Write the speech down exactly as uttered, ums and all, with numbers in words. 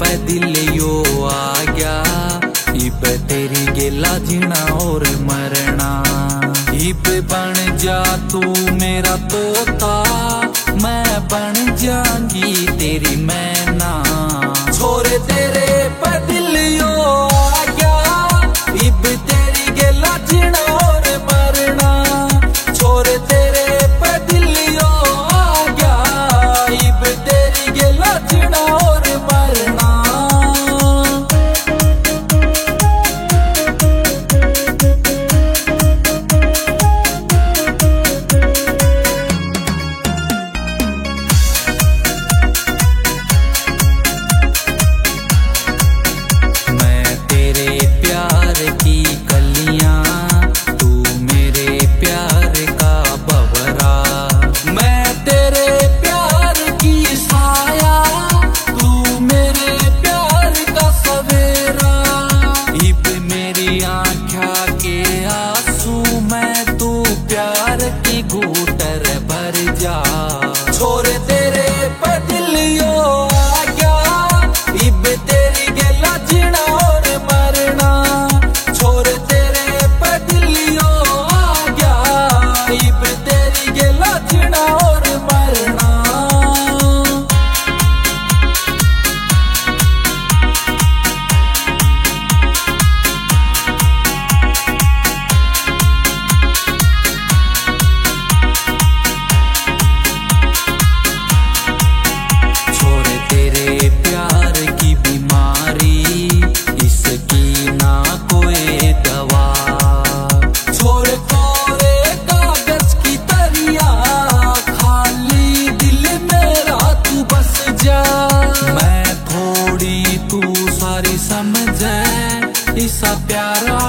पे दिल यो आ गया, इब तेरी गेला जीना और मरना। इब बन जा तू मेरा तोता, मैं बन जाऊंगी तेरी मैना। छोरे तेरे पे दिल यो आ गया, इब तेरी गेला जीना और मरना। छोरे तेरे पे दिल यो आ गया, इब तेरी गेला जीना और मरना। घूटर भर जा छोरे तेरे पे दिल यो आ गया, इब तेरी गेला जीना और मरना। छोरे तेरे पे दिल यो आ गया, इब तेरी गेला जीना और मरना। समझे इसा प्यारा